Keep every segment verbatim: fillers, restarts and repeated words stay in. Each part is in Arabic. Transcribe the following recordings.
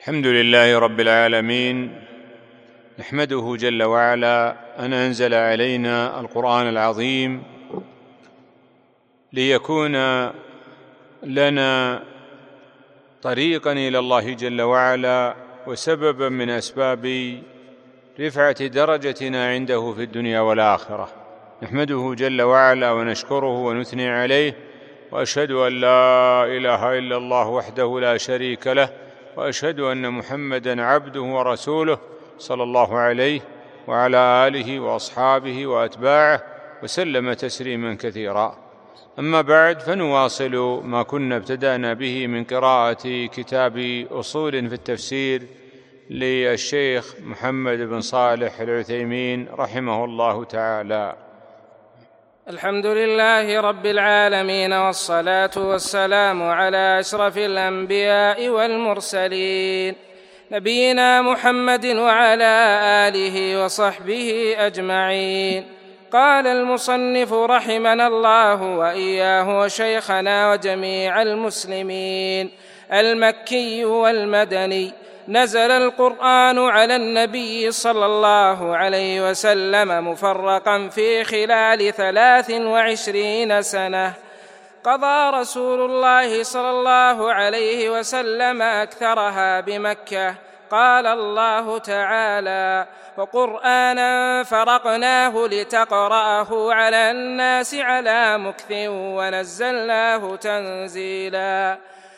الحمد لله رب العالمين، نحمده جل وعلا أن أنزل علينا القرآن العظيم ليكون لنا طريقا إلى الله جل وعلا وسببا من أسباب رفعة درجتنا عنده في الدنيا والآخرة. نحمده جل وعلا ونشكره ونثني عليه، وأشهد أن لا إله إلا الله وحده لا شريك له، وأشهد أن محمدًا عبده ورسوله صلى الله عليه وعلى آله وأصحابه وأتباعه وسلم تسليمًا كثيرًا. أما بعد، فنواصل ما كنا ابتدأنا به من قراءة كتاب أصول في التفسير للشيخ محمد بن صالح العثيمين رحمه الله تعالى. الحمد لله رب العالمين، والصلاة والسلام على أشرف الأنبياء والمرسلين، نبينا محمد وعلى آله وصحبه أجمعين. قال المصنف رحمنا الله وإياه وشيخنا وجميع المسلمين: المكي والمدني. نزل القرآن على النبي صلى الله عليه وسلم مفرقا في خلال ثلاث وعشرين سنة. قضى رسول الله صلى الله عليه وسلم أكثرها بمكة. قال الله تعالى: وقرآنا فرقناه لتقرأه على الناس على مكث ونزلناه تنزيلا.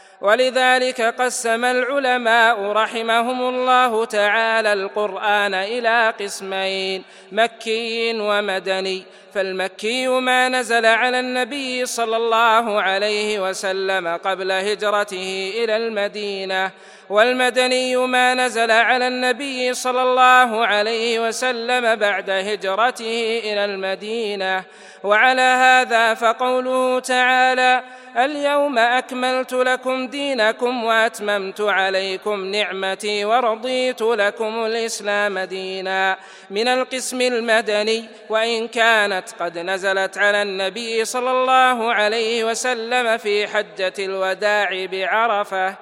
ولذلك قسم العلماء رحمهم الله تعالى القرآن إلى قسمين: مكي ومدني. فالمكي ما نزل على النبي صلى الله عليه وسلم قبل هجرته إلى المدينة، والمدني ما نزل على النبي صلى الله عليه وسلم بعد هجرته إلى المدينة. وعلى هذا فقوله تعالى: اليوم أكملت لكم دينكم وأتممت عليكم نعمتي ورضيت لكم الإسلام دينا، من القسم المدني، وإن كانت قد نزلت على النبي صلى الله عليه وسلم في حجة الوداع بعرفة.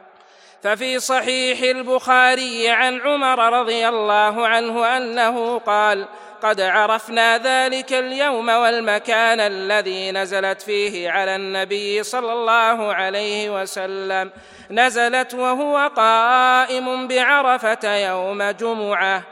ففي صحيح البخاري عن عمر رضي الله عنه أنه قال: قد عرفنا ذلك اليوم والمكان الذي نزلت فيه على النبي صلى الله عليه وسلم. نزلت وهو قائم بعرفة يوم جمعة.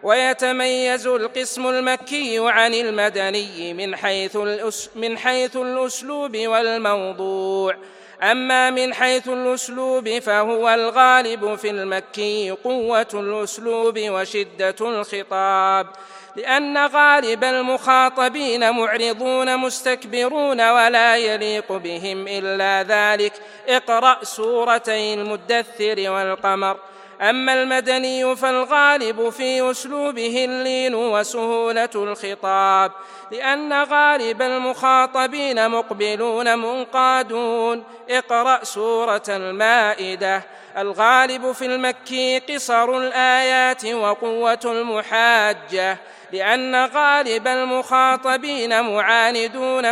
ويتميز القسم المكي عن المدني من حيث من حيث الأسلوب والموضوع. أما من حيث الأسلوب فهو الغالب في المكي قوة الأسلوب وشدة الخطاب، لأن غالب المخاطبين معرضون مستكبرون ولا يليق بهم إلا ذلك. اقرأ سورتي المدثر والقمر. أما المدني فالغالب في أسلوبه اللين وسهولة الخطاب، لأن غالب المخاطبين مقبلون منقادون. اقرأ سورة المائدة. الغالب في المكي قصر الآيات وقوة المحاجة، لأن غالب المخاطبين معاندون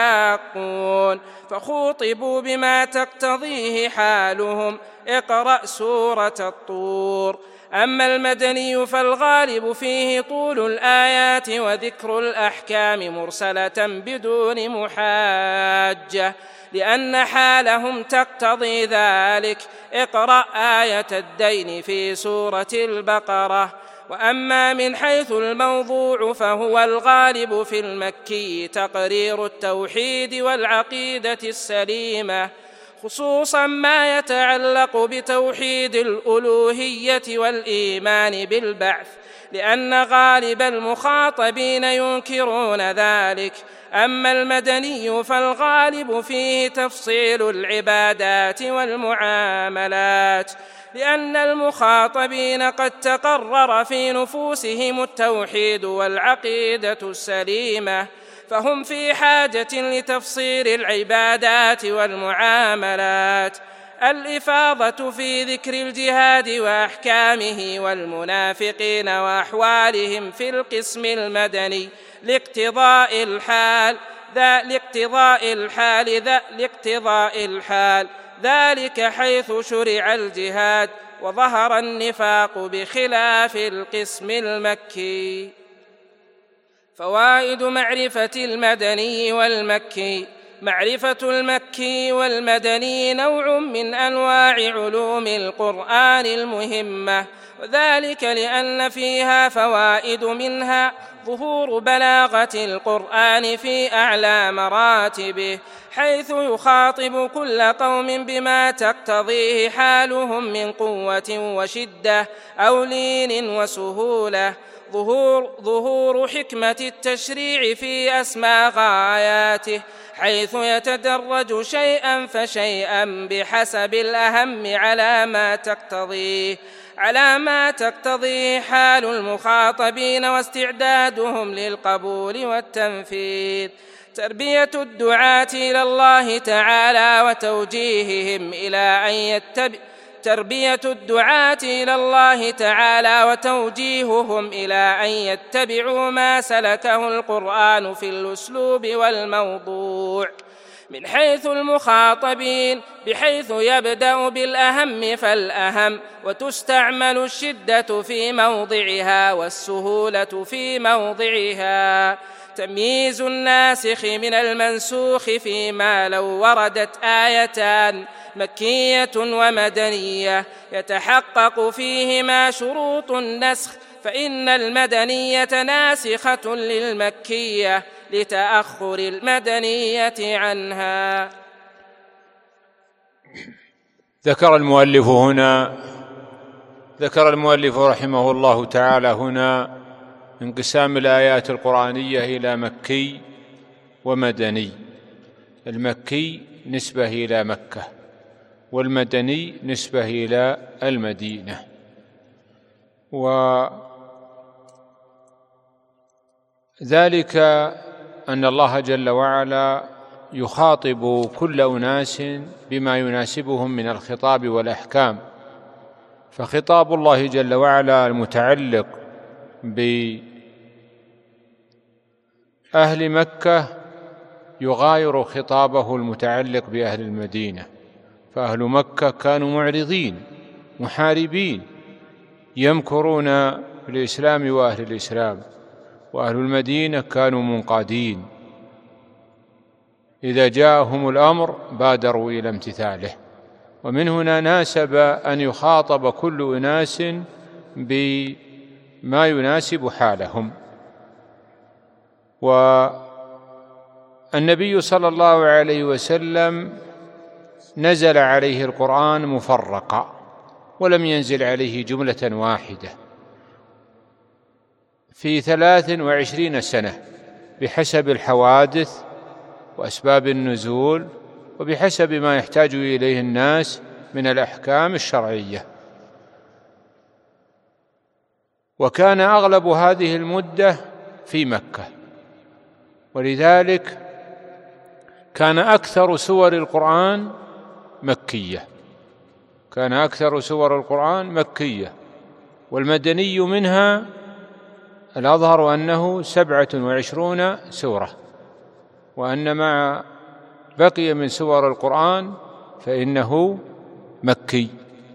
مشاقون، فخوطبوا بما تقتضيه حالهم. اقرأ سورة الطور. أما المدني فالغالب فيه طول الآيات وذكر الأحكام مرسلة بدون محاجة، لأن حالهم تقتضي ذلك. اقرأ آية الدين في سورة البقرة. وأما من حيث الموضوع فهو الغالب في المكي تقرير التوحيد والعقيدة السليمة، خصوصا ما يتعلق بتوحيد الألوهية والإيمان بالبعث، لأن غالب المخاطبين ينكرون ذلك. أما المدني فالغالب فيه تفصيل العبادات والمعاملات، لأن المخاطبين قد تقرر في نفوسهم التوحيد والعقيدة السليمة، فهم في حاجة لتفصيل العبادات والمعاملات. الإفاضة في ذكر الجهاد وأحكامه والمنافقين وأحوالهم في القسم المدني لاقتضاء الحال ذا لاقتضاء الحال ذا لاقتضاء الحال ذلك حيث شرع الجهاد وظهر النفاق بخلاف القسم المكي. فوائد معرفة المدني والمكي: معرفة المكي والمدني نوع من أنواع علوم القرآن المهمة، وذلك لأن فيها فوائد، منها ظهور بلاغة القرآن في أعلى مراتبه، حيث يخاطب كل قوم بما تقتضيه حالهم من قوة وشدة أو لين وسهولة. ظهور, ظهور حكمة التشريع في أسمى غاياته، حيث يتدرج شيئا فشيئا بحسب الأهم على ما تقتضيه على ما تقتضيه حال المخاطبين واستعدادهم للقبول والتنفيذ. تربية الدعاة إلى الله تعالى وتوجيههم إلى أن يتبعوا تربية الدعاة إلى الله تعالى وتوجيههم إلى أن يتبعوا ما سلكه القرآن في الأسلوب والموضوع من حيث المخاطبين، بحيث يبدأ بالأهم فالأهم، وتستعمل الشدة في موضعها والسهولة في موضعها. تمييز الناسخ من المنسوخ، فيما لو وردت آيتان مكية ومدنية يتحقق فيهما شروط النسخ، فإن المدنية ناسخة للمكية لتأخر المدنية عنها. ذكر المؤلف هنا ذكر المؤلف رحمه الله تعالى هنا انقسام الآيات القرآنية إلى مكي ومدني. المكي نسبة إلى مكة، والمدني نسبة إلى المدينة. وذلك أن الله جل وعلا يخاطب كل أناس بما يناسبهم من الخطاب والأحكام، فخطاب الله جل وعلا المتعلق بأهل مكة يغاير خطابه المتعلق بأهل المدينة، فأهل مكة كانوا معرضين محاربين يمكرون بالإسلام وأهل الإسلام، وأهل المدينة كانوا منقادين، إذا جاءهم الأمر بادروا إلى امتثاله. ومن هنا ناسب أن يخاطب كل أناس بما يناسب حالهم. والنبي صلى الله عليه وسلم نزل عليه القرآن مفرقا، ولم ينزل عليه جملة واحدة في ثلاث وعشرين سنة، بحسب الحوادث وأسباب النزول وبحسب ما يحتاج إليه الناس من الأحكام الشرعية. وكان أغلب هذه المدة في مكة، ولذلك كان أكثر سور القرآن مكية كان أكثر سور القرآن مكية والمدني منها الأظهر أنه سبعة وعشرون سورة، وأن ما بقي من سور القرآن فإنه مكي.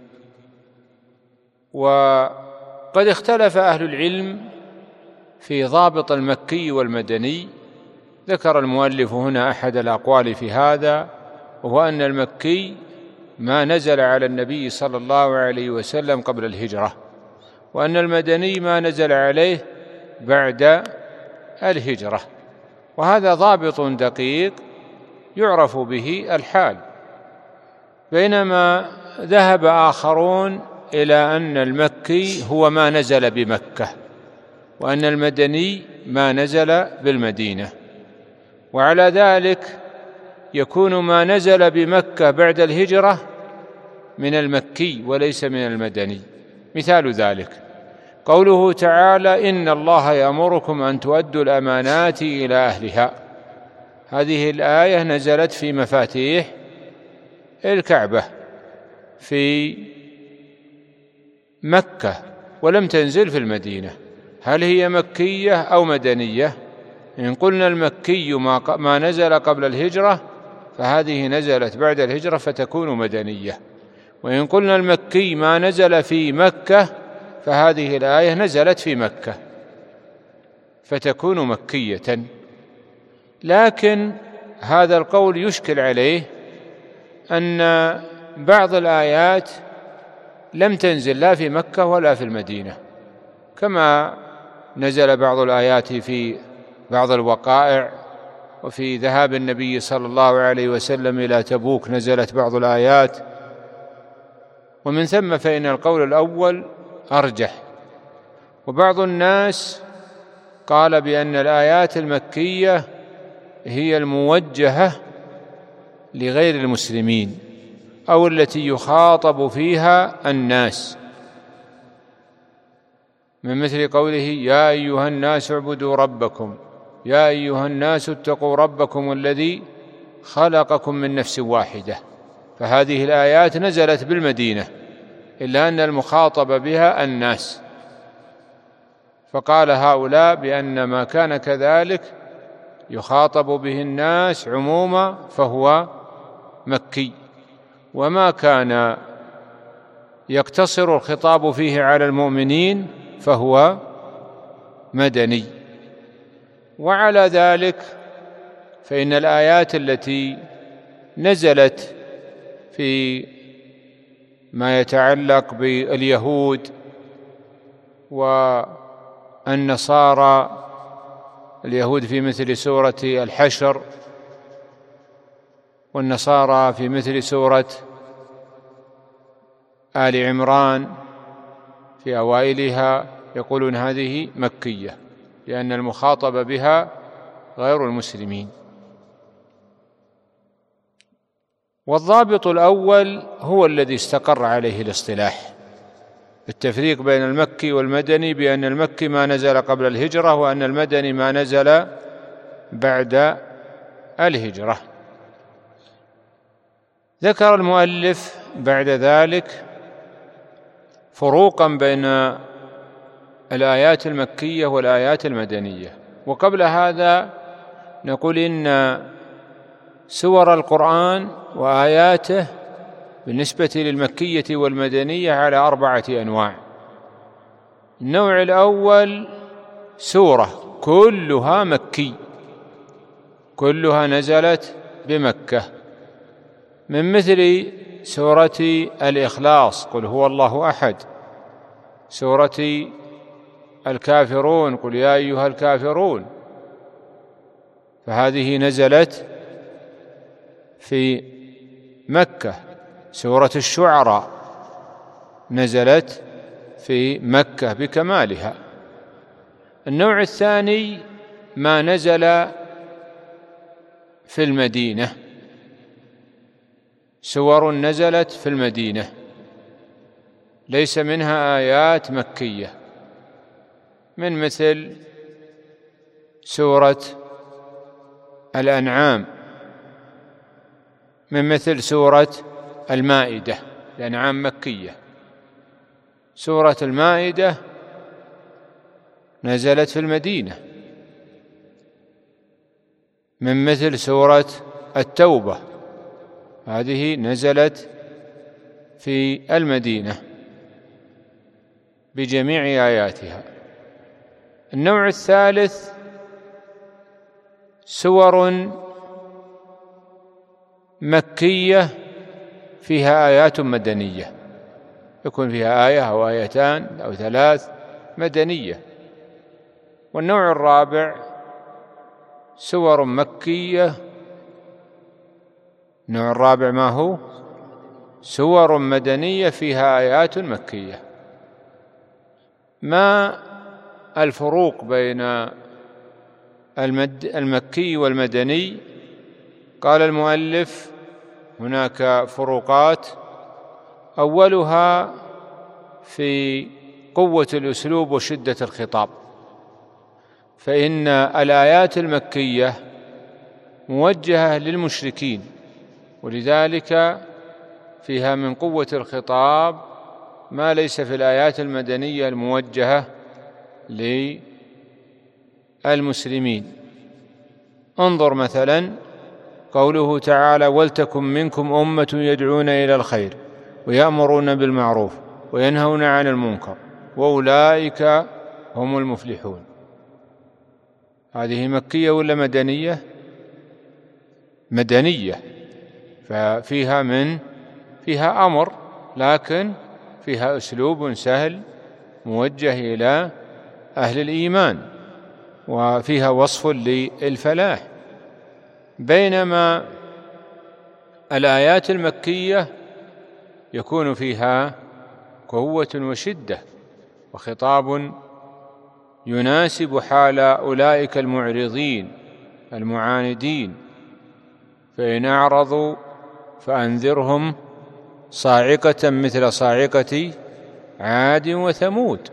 وقد اختلف أهل العلم في ضابط المكي والمدني. ذكر المؤلف هنا أحد الأقوال في هذا، وهو أن المكي ما نزل على النبي صلى الله عليه وسلم قبل الهجرة، وأن المدني ما نزل عليه بعد الهجرة، وهذا ضابط دقيق يعرف به الحال. بينما ذهب آخرون إلى أن المكي هو ما نزل بمكة، وأن المدني ما نزل بالمدينة، وعلى ذلك يكون ما نزل بمكة بعد الهجرة من المكي وليس من المدني. مثال ذلك قوله تعالى: إن الله يأمركم أن تؤدوا الأمانات إلى أهلها. هذه الآية نزلت في مفاتيح الكعبة في مكة ولم تنزل في المدينة. هل هي مكية أو مدنية؟ إن قلنا المكي ما نزل قبل الهجرة فهذه نزلت بعد الهجرة فتكون مدنية، وإن قلنا المكي ما نزل في مكة فهذه الآية نزلت في مكة فتكون مكية. لكن هذا القول يشكل عليه أن بعض الآيات لم تنزل لا في مكة ولا في المدينة، كما نزل بعض الآيات في بعض الوقائع، وفي ذهاب النبي صلى الله عليه وسلم إلى تبوك نزلت بعض الآيات. ومن ثم فإن القول الأول أرجح. وبعض الناس قال بأن الآيات المكية هي الموجهة لغير المسلمين أو التي يخاطب فيها الناس، من مثل قوله يا أيها الناس اعبدوا ربكم، يا أيها الناس اتقوا ربكم الذي خلقكم من نفس واحدة. فهذه الآيات نزلت بالمدينة إلا أن المخاطب بها الناس، فقال هؤلاء بأن ما كان كذلك يخاطب به الناس عموما فهو مكي، وما كان يقتصر الخطاب فيه على المؤمنين فهو مدني. وعلى ذلك فإن الآيات التي نزلت في ما يتعلق باليهود والنصارى، اليهود في مثل سورة الحشر، والنصارى في مثل سورة آل عمران في أوائلها، يقولون هذه مكية لأن المخاطب بها غير المسلمين. والضابط الأول هو الذي استقر عليه الاصطلاح بالتفريق بين المكي والمدني، بأن المكي ما نزل قبل الهجرة، وأن المدني ما نزل بعد الهجرة. ذكر المؤلف بعد ذلك فروقا بين الآيات المكية والآيات المدنية. وقبل هذا نقول إن سور القرآن وآياته بالنسبة للمكية والمدنية على أربعة أنواع. النوع الأول سورة كلها مكي، كلها نزلت بمكة، من مثل سورة الإخلاص قل هو الله أحد، سورة الكافرون قل يا أيها الكافرون، فهذه نزلت في مكة. سورة الشعراء نزلت في مكة بكمالها. النوع الثاني ما نزل في المدينة، سور نزلت في المدينة ليس منها آيات مكية، من مثل سورة الأنعام، من مثل سورة المائدة، الأنعام مكية، سورة المائدة نزلت في المدينة، من مثل سورة التوبة هذه نزلت في المدينة بجميع آياتها. النوع الثالث سور مكية فيها آيات مدنية، يكون فيها آية أو آيتان أو ثلاث مدنية. والنوع الرابع سور مكية، النوع الرابع ما هو؟ سور مدنية فيها آيات مكية. ما الفروق بين المكي والمدني؟ قال المؤلف هناك فروقات، أولها في قوة الأسلوب وشدة الخطاب، فإن الآيات المكية موجهة للمشركين، ولذلك فيها من قوة الخطاب ما ليس في الآيات المدنية الموجهة للمسلمين. انظر مثلا قوله تعالى ولتكن منكم أمة يدعون إلى الخير ويأمرون بالمعروف وينهون عن المنكر وأولئك هم المفلحون. هذه مكية ولا مدنية؟ مدنية، ففيها من فيها أمر، لكن فيها أسلوب سهل موجه إلى أهل الإيمان، وفيها وصف للفلاح. بينما الآيات المكية يكون فيها قوة وشدة وخطاب يناسب حال أولئك المعرضين المعاندين، فإن أعرضوا فأنذرهم صاعقة مثل صاعقة عاد وثمود.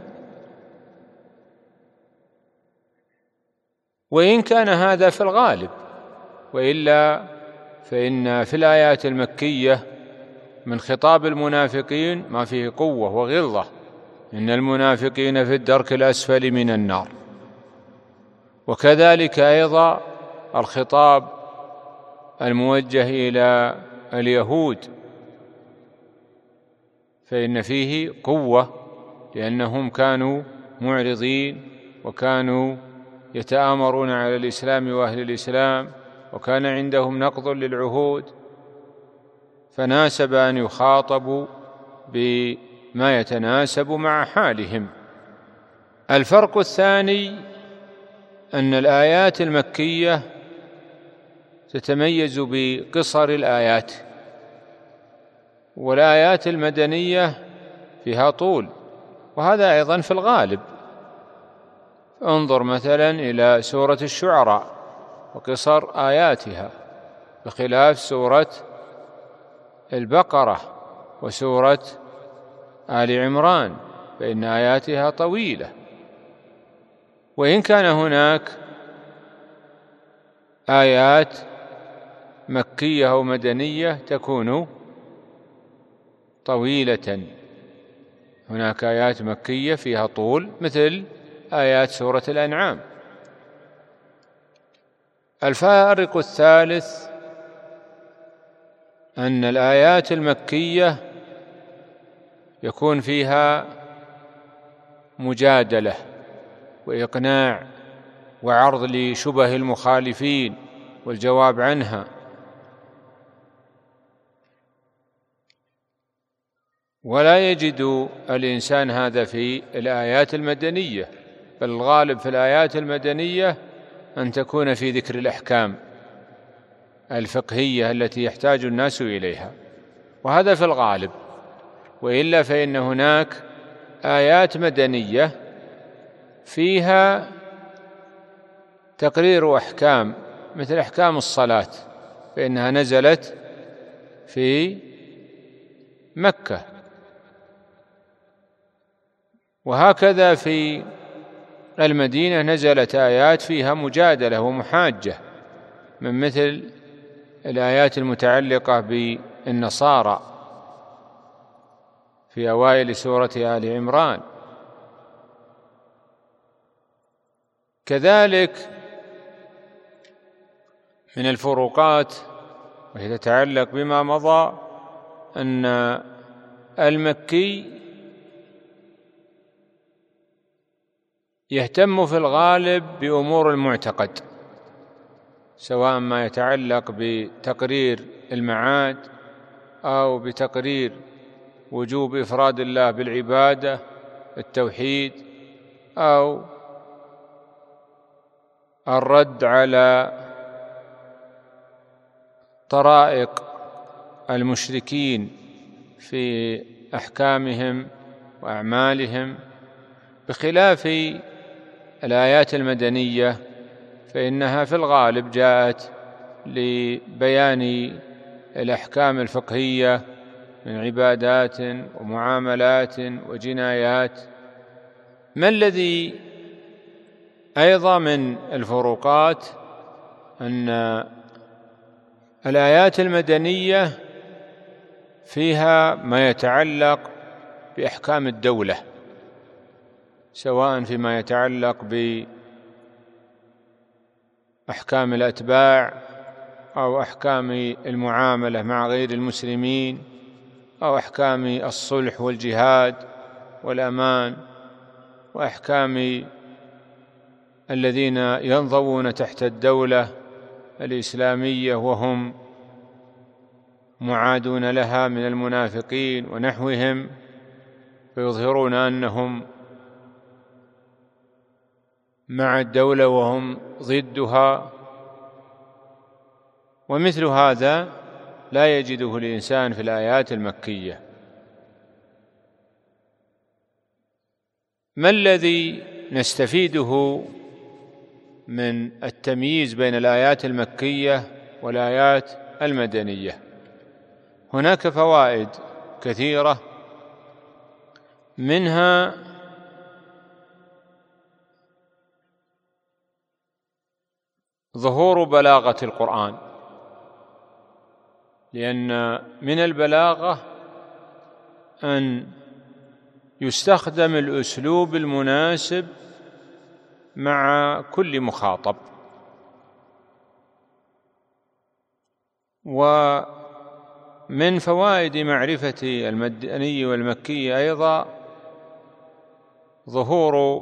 وإن كان هذا في الغالب، وإلا فإن في الآيات المكية من خطاب المنافقين ما فيه قوة وغلظة: إن المنافقين في الدرك الأسفل من النار. وكذلك أيضا الخطاب الموجه إلى اليهود، فإن فيه قوة، لأنهم كانوا معرضين وكانوا يتآمرون على الإسلام وأهل الإسلام، وكان عندهم نقض للعهود، فناسب أن يخاطبوا بما يتناسب مع حالهم. الفرق الثاني أن الآيات المكية تتميز بقصر الآيات، والآيات المدنية فيها طول، وهذا أيضا في الغالب. انظر مثلا إلى سورة الشعراء وقصر آياتها، بخلاف سورة البقرة وسورة آل عمران، فإن آياتها طويلة. وإن كان هناك آيات مكية أو مدنية تكون طويلة، هناك آيات مكية فيها طول مثل آيات سورة الأنعام. الفارق الثالث أن الآيات المكية يكون فيها مجادلة وإقناع وعرض لشبه المخالفين والجواب عنها، ولا يجد الإنسان هذا في الآيات المدنية، بل الغالب في الآيات المدنية أن تكون في ذكر الأحكام الفقهية التي يحتاج الناس إليها، وهذا في الغالب. وإلا فإن هناك آيات مدنية فيها تقرير أحكام، مثل أحكام الصلاة، فإنها نزلت في مكة. وهكذا في المدينة نزلت آيات فيها مجادلة ومحاجة، من مثل الآيات المتعلقة بالنصارى في أوائل سورة آل عمران. كذلك من الفروقات وهي تتعلق بما مضى أن المكي يهتم في الغالب بأمور المعتقد، سواء ما يتعلق بتقرير المعاد أو بتقرير وجوب إفراد الله بالعبادة التوحيد، أو الرد على طرائق المشركين في أحكامهم وأعمالهم، بخلاف الآيات المدنية فإنها في الغالب جاءت لبيان الأحكام الفقهية من عبادات ومعاملات وجنايات. ما الذي أيضا من الفروقات أن الآيات المدنية فيها ما يتعلق بأحكام الدولة، سواء فيما يتعلق بأحكام الأتباع أو أحكام المعاملة مع غير المسلمين أو أحكام الصلح والجهاد والأمان، وأحكام الذين ينضوون تحت الدولة الإسلامية وهم معادون لها من المنافقين ونحوهم، فيظهرون أنهم مع الدولة وهم ضدها. ومثل هذا لا يجده الإنسان في الآيات المكية. ما الذي نستفيده من التمييز بين الآيات المكية والآيات المدنية؟ هناك فوائد كثيرة، منها ظهور بلاغة القرآن، لأن من البلاغة أن يستخدم الأسلوب المناسب مع كل مخاطب. ومن فوائد معرفة المدني والمكي أيضا ظهور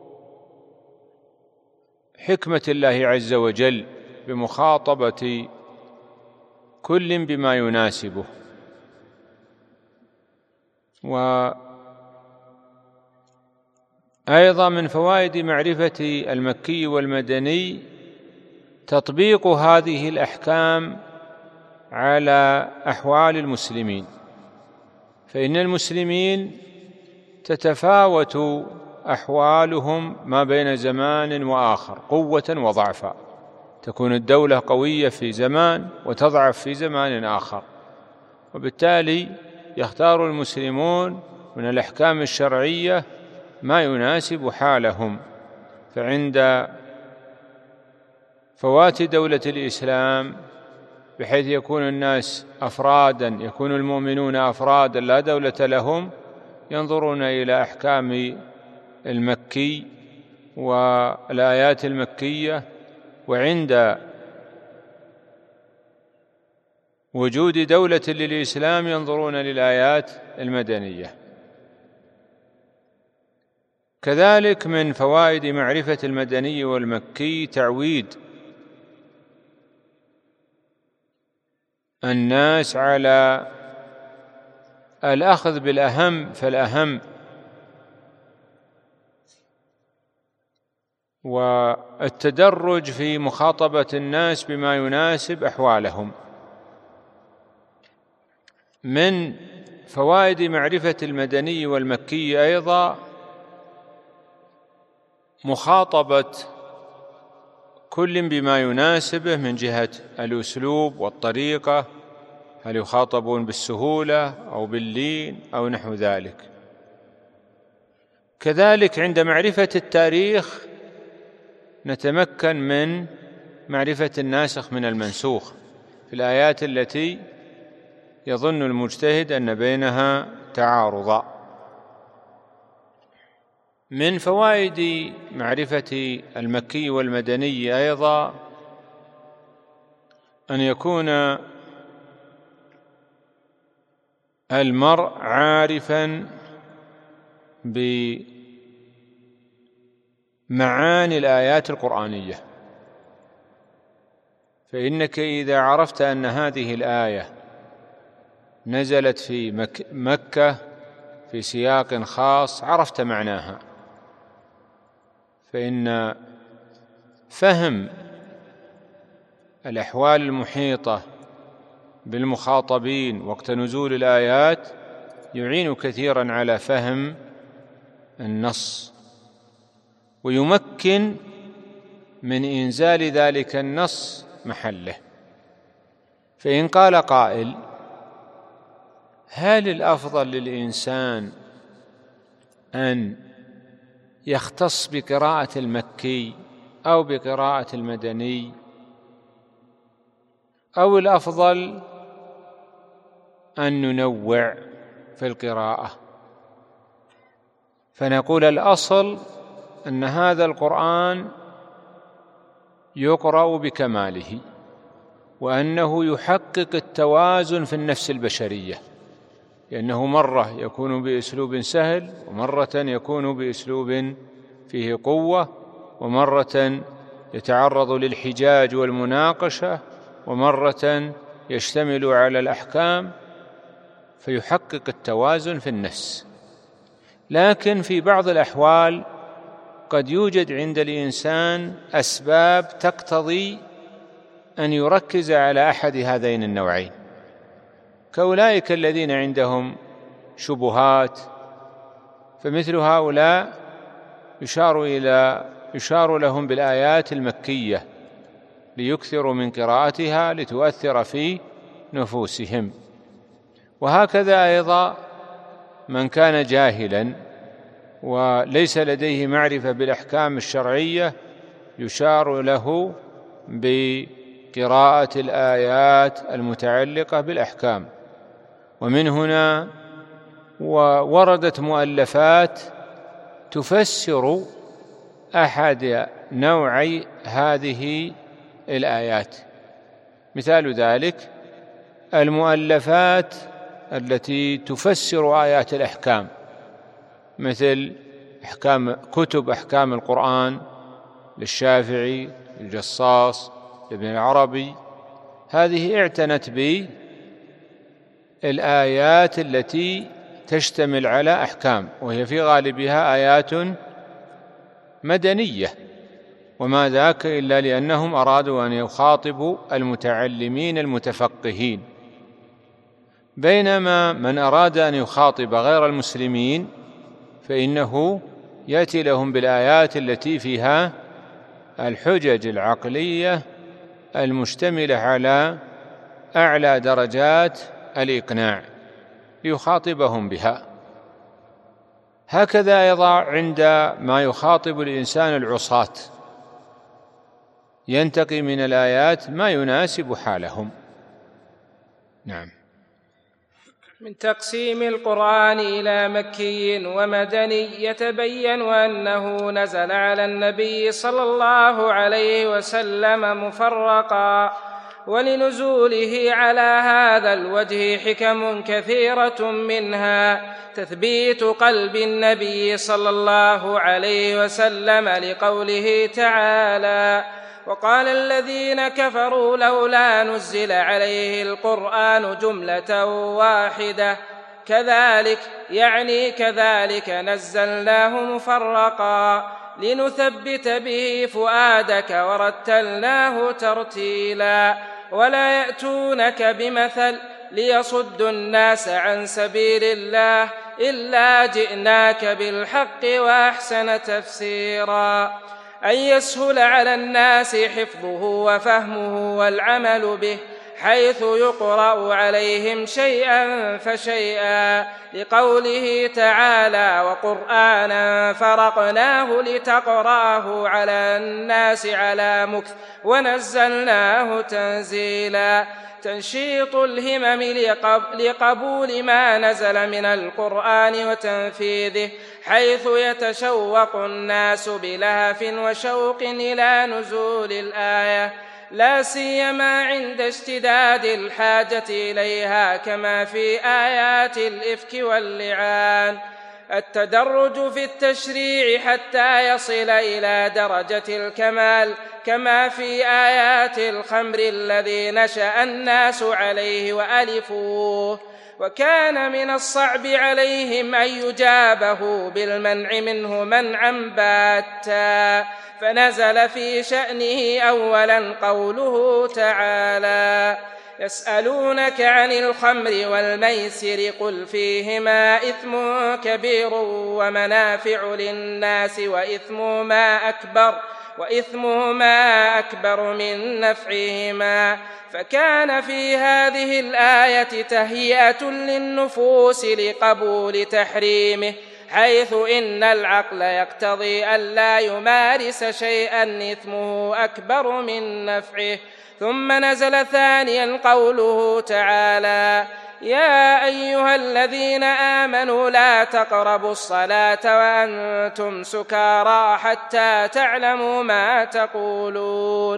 حكمة الله عز وجل بمخاطبة كل بما يناسبه. وأيضا من فوائد معرفة المكي والمدني تطبيق هذه الأحكام على أحوال المسلمين، فإن المسلمين تتفاوت أحوالهم ما بين زمان وآخر قوة وضعفا، تكون الدولة قوية في زمان وتضعف في زمان آخر، وبالتالي يختار المسلمون من الأحكام الشرعية ما يناسب حالهم. فعند فوات دولة الإسلام بحيث يكون الناس أفرادا، يكون المؤمنون أفرادا لا دولة لهم، ينظرون إلى أحكام المكي والآيات المكية، وعند وجود دولة للإسلام ينظرون للآيات المدنية. كذلك من فوائد معرفة المدني والمكي تعويد الناس على الأخذ بالأهم فالأهم، والتدرج في مخاطبة الناس بما يناسب أحوالهم. من فوائد معرفة المدني والمكي أيضا مخاطبة كل بما يناسبه من جهة الأسلوب والطريقة، هل يخاطبون بالسهولة أو باللين أو نحو ذلك. كذلك عند معرفة التاريخ نتمكن من معرفة الناسخ من المنسوخ في الآيات التي يظن المجتهد أن بينها تعارضا. من فوائد معرفة المكي والمدني أيضا أن يكون المرء عارفا بمعاني الآيات القرآنية، فإنك إذا عرفت أن هذه الآية نزلت في مكة في سياق خاص عرفت معناها، فإن فهم الأحوال المحيطة بالمخاطبين وقت نزول الآيات يعين كثيرا على فهم النص، ويمكن من إنزال ذلك النص محله. فإن قال قائل: هل الأفضل للإنسان أن يختص بقراءة المكي أو بقراءة المدني، أو الأفضل أن ننوع في القراءة؟ فنقول الأصل أن هذا القرآن يقرأ بكماله، وأنه يحقق التوازن في النفس البشرية، لأنه مرة يكون بأسلوب سهل، ومرة يكون بأسلوب فيه قوة، ومرة يتعرض للحجاج والمناقشة، ومرة يشتمل على الأحكام، فيحقق التوازن في النفس. لكن في بعض الأحوال قد يوجد عند الإنسان أسباب تقتضي أن يركز على أحد هذين النوعين، كأولئك الذين عندهم شبهات، فمثل هؤلاء يشار إلى يشار لهم بالآيات المكية ليكثروا من قراءتها لتؤثر في نفوسهم. وهكذا أيضا من كان جاهلا وليس لديه معرفة بالأحكام الشرعية يشار له بقراءة الآيات المتعلقة بالأحكام. ومن هنا وردت مؤلفات تفسر أحد نوعي هذه الآيات، مثال ذلك المؤلفات التي تفسر آيات الأحكام، مثل أحكام كتب أحكام القرآن للشافعي، الجصاص، ابن العربي، هذه اعتنت بالآيات التي تشتمل على أحكام، وهي في غالبها آيات مدنية، وما ذاك إلا لأنهم أرادوا أن يخاطبوا المتعلمين المتفقهين. بينما من أراد أن يخاطب غير المسلمين فإنه يأتي لهم بالآيات التي فيها الحجج العقلية المشتملة على أعلى درجات الإقناع ليخاطبهم بها. هكذا أيضا عندما يخاطب الإنسان العصاة ينتقي من الآيات ما يناسب حالهم. نعم. من تقسيم القرآن إلى مكي ومدني يتبين أنه نزل على النبي صلى الله عليه وسلم مفرقا، ولنزوله على هذا الوجه حكم كثيرة، منها تثبيت قلب النبي صلى الله عليه وسلم لقوله تعالى: وقال الذين كفروا لولا نزل عليه القرآن جملة واحدة، كذلك يعني كذلك نزلناه مفرقا لنثبت به فؤادك ورتلناه ترتيلا، ولا يأتونك بمثل ليصدوا الناس عن سبيل الله إلا جئناك بالحق وأحسن تفسيرا، أن يسهل على الناس حفظه وفهمه والعمل به، حيث يقرأ عليهم شيئا فشيئا، لقوله تعالى: وقرآنا فرقناه لتقرأه على الناس على مكث ونزلناه تنزيلا. تنشيط الهمم لقبول ما نزل من القرآن وتنفيذه، حيث يتشوق الناس بلهف وشوق إلى نزول الآية، لا سيما عند اشتداد الحاجة إليها، كما في آيات الإفك واللعان. التدرج في التشريع حتى يصل إلى درجة الكمال، كما في آيات الخمر الذي نشأ الناس عليه وألفوه، وكان من الصعب عليهم أن يجابه بالمنع منه منعا باتا، فنزل في شأنه أولا قوله تعالى: يسألونك عن الخمر والميسر قل فيهما إثم كبير ومنافع للناس وإثمهما أكبر وإثمهما أكبر من نفعهما، فكان في هذه الآية تهيئة للنفوس لقبول تحريمه، حيث إن العقل يقتضي ألا يمارس شيئا إثمه أكبر من نفعه. ثم نزل ثانيا قوله تعالى: يا أيها الذين آمنوا لا تقربوا الصلاة وأنتم سكارى حتى تعلموا ما تقولون،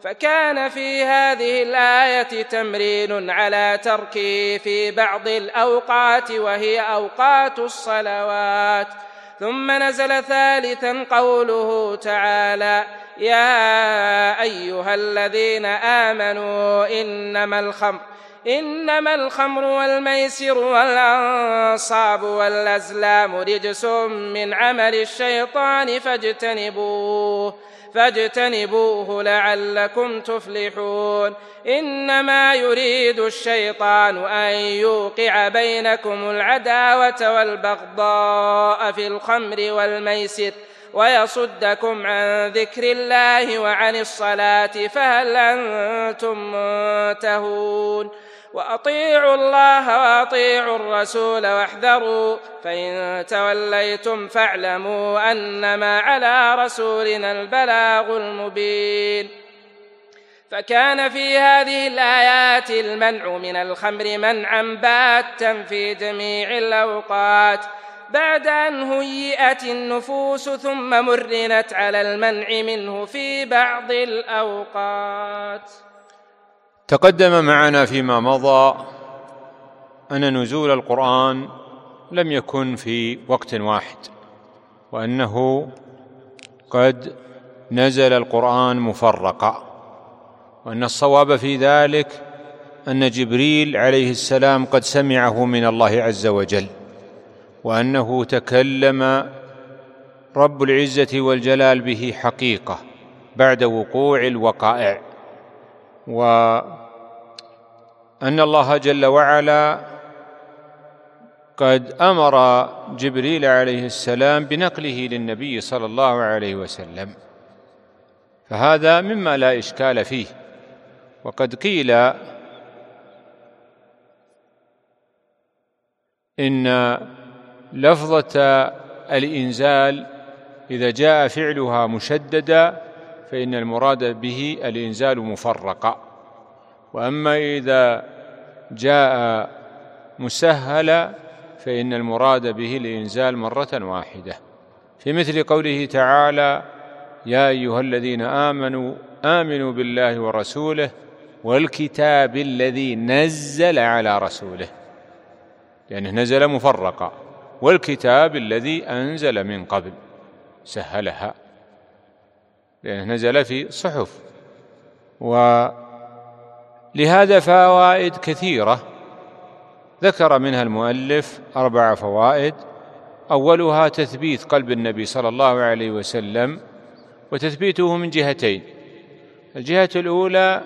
فكان في هذه الآية تمرين على تركه في بعض الأوقات وهي أوقات الصلوات. ثم نزل ثالثا قوله تعالى: يا أيها الذين آمنوا إنما الخمر إنما الخمر والميسر والأنصاب والأزلام رجس من عمل الشيطان فاجتنبوه فاجتنبوه لعلكم تفلحون. إنما يريد الشيطان أن يوقع بينكم العداوة والبغضاء في الخمر والميسر ويصدكم عن ذكر الله وعن الصلاة فهل أنتم منتهون. وأطيعوا الله وأطيعوا الرسول واحذروا فإن توليتم فاعلموا أنما على رسولنا البلاغ المبين. فكان في هذه الآيات المنع من الخمر منعا باتا في جميع الأوقات بعد أن هيئت النفوس ثم مرنت على المنع منه في بعض الأوقات. تقدم معنا فيما مضى أن نزول القرآن لم يكن في وقت واحد، وأنه قد نزل القرآن مفرقا، وأن الصواب في ذلك أن جبريل عليه السلام قد سمعه من الله عز وجل، وأنه تكلم رب العزة والجلال به حقيقة بعد وقوع الوقائع، وأن الله جل وعلا قد أمر جبريل عليه السلام بنقله للنبي صلى الله عليه وسلم، فهذا مما لا إشكال فيه. وقد قيل إن لفظة الإنزال إذا جاء فعلها مشددا فإن المراد به الإنزال مفرقا، وأما إذا جاء مسهلا فإن المراد به الإنزال مرة واحدة، في مثل قوله تعالى: يا أيها الذين آمنوا آمنوا بالله ورسوله والكتاب الذي نزل على رسوله، لأنه نزل مفرقا، والكتاب الذي أنزل من قبل سهلها لأنه نزل في صحف. ولهذا فوائد كثيرة ذكر منها المؤلف أربع فوائد. أولها تثبيت قلب النبي صلى الله عليه وسلم، وتثبيته من جهتين: الجهة الأولى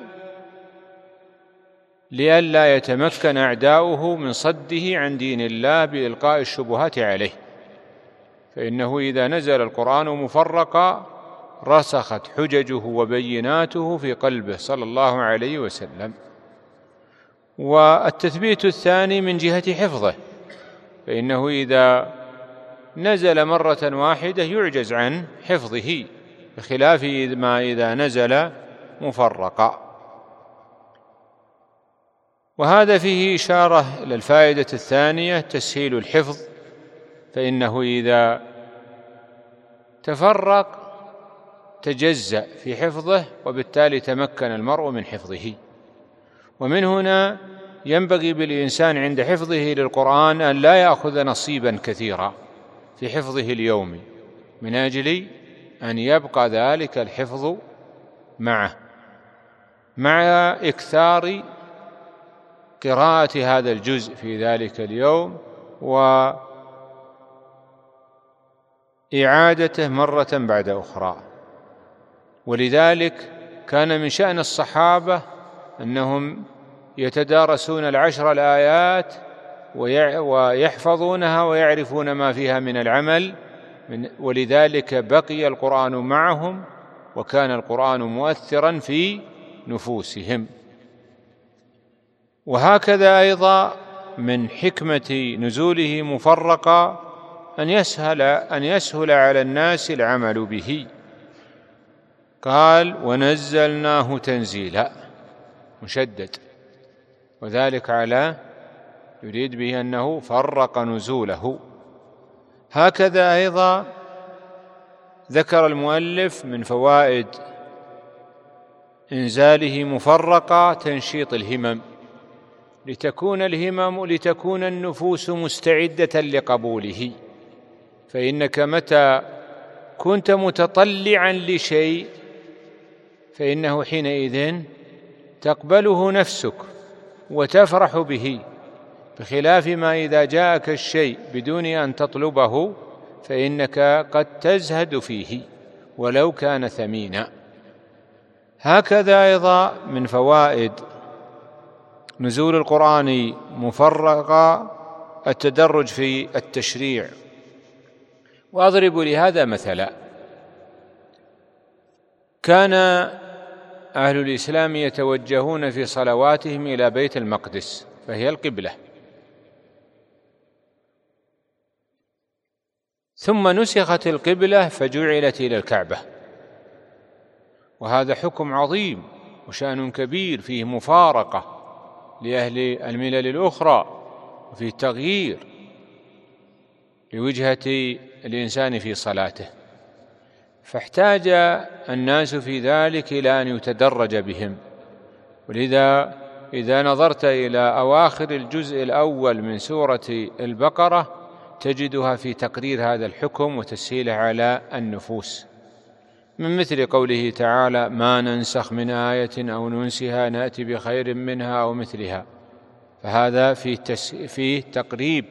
لئلا يتمكن أعداؤه من صده عن دين الله بإلقاء الشبهات عليه، فإنه إذا نزل القرآن مفرقا رسخت حججه وبيناته في قلبه صلى الله عليه وسلم. والتثبيت الثاني من جهة حفظه، فإنه إذا نزل مرة واحدة يعجز عن حفظه، بخلاف ما إذا نزل مفرقا. وهذا فيه إشارة إلى الفائدة الثانية: تسهيل الحفظ، فإنه إذا تفرق تجزأ في حفظه، وبالتالي تمكن المرء من حفظه. ومن هنا ينبغي بالإنسان عند حفظه للقرآن أن لا يأخذ نصيبا كثيرا في حفظه اليومي، من أجل أن يبقى ذلك الحفظ معه، مع إكثار قراءة هذا الجزء في ذلك اليوم وإعادته مرة بعد أخرى. ولذلك كان من شأن الصحابة أنهم يتدارسون العشر الآيات ويحفظونها ويعرفون ما فيها من العمل، ولذلك بقي القرآن معهم، وكان القرآن مؤثرا في نفوسهم. وهكذا أيضا من حكمة نزوله مفرقا أن يسهل أن يسهل على الناس العمل به. قال: ونزلناه تنزيلا، مشدد، وذلك على يريد به أنه فرق نزوله. هكذا أيضا ذكر المؤلف من فوائد إنزاله مفرقة تنشيط الهمم، لتكون الهمم لتكون النفوس مستعدة لقبوله. فإنك متى كنت متطلعا لشيء فإنه حينئذ تقبله نفسك وتفرح به، بخلاف ما إذا جاءك الشيء بدون أن تطلبه فإنك قد تزهد فيه ولو كان ثمينا. هكذا أيضا من فوائد نزول القرآن مفرقا التدرج في التشريع. وأضرب لهذا مثلا: كان أهل الإسلام يتوجهون في صلواتهم إلى بيت المقدس فهي القبلة، ثم نسخت القبلة فجعلت إلى الكعبة، وهذا حكم عظيم وشأن كبير فيه مفارقة لأهل الملل الأخرى وفيه تغيير لوجهة الإنسان في صلاته، فاحتاج الناس في ذلك إلى أن يتدرج بهم. ولذا إذا نظرت إلى أواخر الجزء الأول من سورة البقرة تجدها في تقرير هذا الحكم وتسهيله على النفوس، من مثل قوله تعالى: ما ننسخ من آية أو ننسها نأتي بخير منها أو مثلها. فهذا فيه, تس... فيه تقريب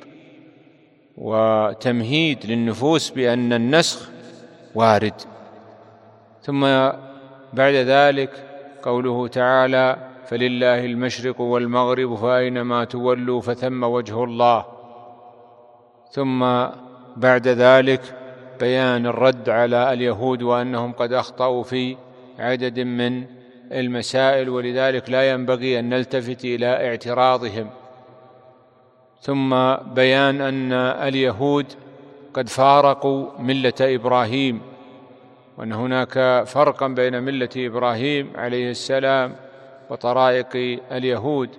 وتمهيد للنفوس بأن النسخ وارد. ثم بعد ذلك قوله تعالى: فلله المشرق والمغرب فأينما تولوا فثم وجه الله. ثم بعد ذلك بيان الرد على اليهود وأنهم قد أخطأوا في عدد من المسائل، ولذلك لا ينبغي أن نلتفت إلى اعتراضهم. ثم بيان أن اليهود قد فارقوا ملة إبراهيم، وأن هناك فرقا بين ملة إبراهيم عليه السلام وطرائق اليهود،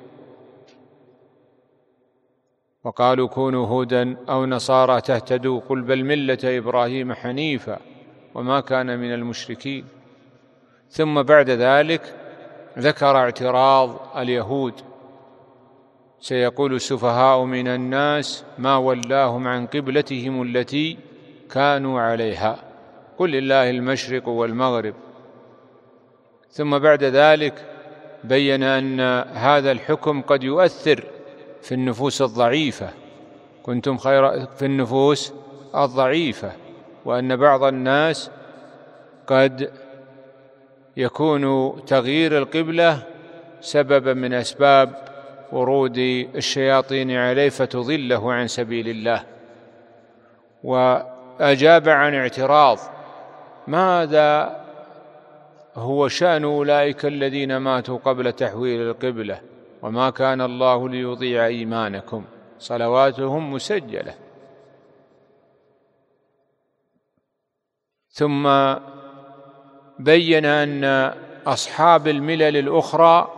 وقالوا: كونوا هودا أو نصارى تهتدوا، قل بل ملة إبراهيم حنيفا وما كان من المشركين. ثم بعد ذلك ذكر اعتراض اليهود: سيقول السفهاء من الناس ما ولاهم عن قبلتهم التي كانوا عليها، قل لله المشرق والمغرب. ثم بعد ذلك بين أن هذا الحكم قد يؤثر في النفوس الضعيفة، كنتم خير في النفوس الضعيفة، وأن بعض الناس قد يكون تغيير القبلة سببا من أسباب ورود الشياطين عليه فتضله عن سبيل الله. وأجاب عن اعتراض: ماذا هو شأن أولئك الذين ماتوا قبل تحويل القبلة وما كان الله ليضيع إيمانكم صلواتهم مسجلة. ثم بين أن أصحاب الملل الأخرى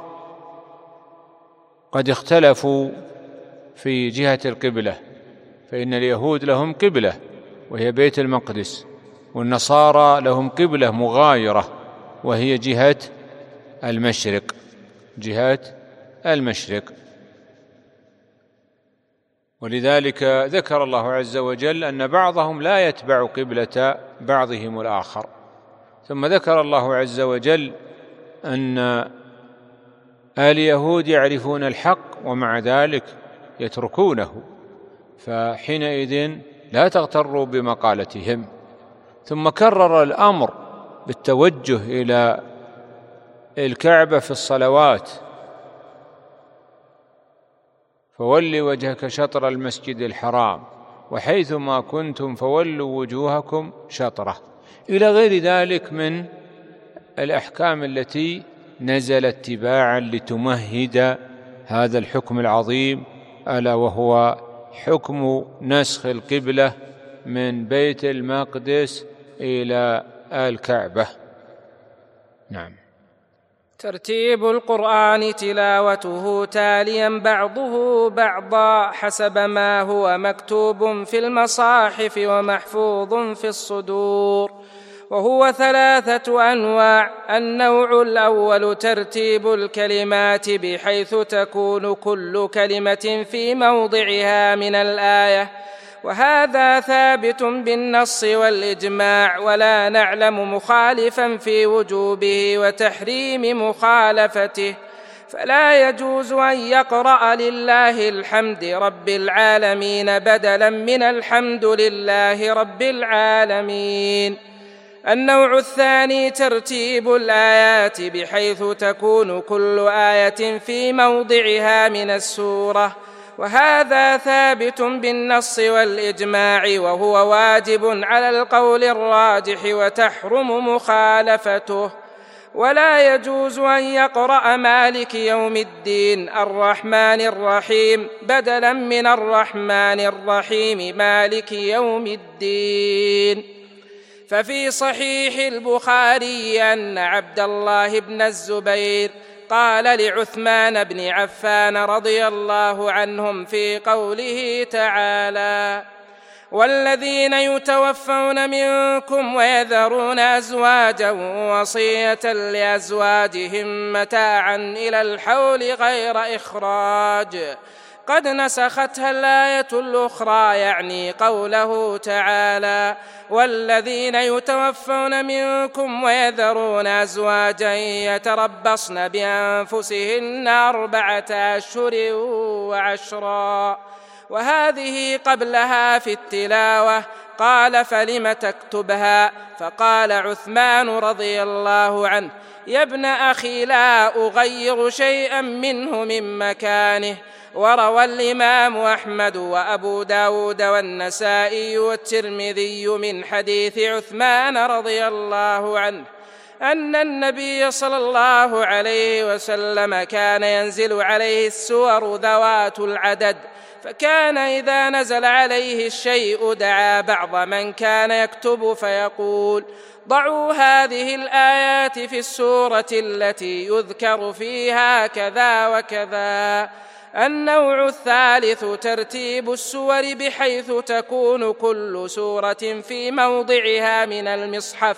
قد اختلفوا في جهة القبلة، فإن اليهود لهم قبلة وهي بيت المقدس، والنصارى لهم قبلة مغايرة وهي جهة المشرق جهة المشرق. ولذلك ذكر الله عز وجل أن بعضهم لا يتبع قبلة بعضهم الآخر. ثم ذكر الله عز وجل أن اليهود يعرفون الحق ومع ذلك يتركونه، فحينئذ لا تغتروا بمقالتهم. ثم كرر الأمر بالتوجه إلى الكعبة في الصلوات: فول وجهك شطر المسجد الحرام وحيثما كنتم فولوا وجوهكم شطره، إلى غير ذلك من الأحكام التي نزلت تباعا لتمهد هذا الحكم العظيم، ألا وهو حكم نسخ القبلة من بيت المقدس إلى الكعبة. نعم. ترتيب القرآن تلاوته تاليا بعضه بعضا حسب ما هو مكتوب في المصاحف ومحفوظ في الصدور، وهو ثلاثة أنواع. النوع الأول ترتيب الكلمات بحيث تكون كل كلمة في موضعها من الآية، وهذا ثابت بالنص والإجماع، ولا نعلم مخالفا في وجوبه وتحريم مخالفته، فلا يجوز أن يقرأ لله الحمد رب العالمين بدلا من الحمد لله رب العالمين. النوع الثاني ترتيب الآيات بحيث تكون كل آية في موضعها من السورة، وهذا ثابت بالنص والإجماع، وهو واجب على القول الراجح وتحرم مخالفته. ولا يجوز أن يقرأ مالك يوم الدين الرحمن الرحيم بدلا من الرحمن الرحيم مالك يوم الدين. ففي صحيح البخاري أن عبد الله بن الزبير قال لعثمان بن عفان رضي الله عنهم في قوله تعالى: والذين يتوفون منكم ويذرون أزواجا وصية لأزواجهم متاعا إلى الحول غير إخراج، قد نسختها الآية الأخرى، يعني قوله تعالى: والذين يتوفون منكم ويذرون أزواجا يتربصن بأنفسهن أربعة أشهر وعشرا، وهذه قبلها في التلاوة. قال: فلم تكتبها؟ فقال عثمان رضي الله عنه: يا ابن أخي لا أغير شيئا منه من مكانه. وروى الإمام أحمد وأبو داود والنسائي والترمذي من حديث عثمان رضي الله عنه أن النبي صلى الله عليه وسلم كان ينزل عليه السور ذوات العدد، فكان إذا نزل عليه الشيء دعا بعض من كان يكتب فيقول: ضعوا هذه الآيات في السورة التي يذكر فيها كذا وكذا. النوع الثالث ترتيب السور بحيث تكون كل سورة في موضعها من المصحف،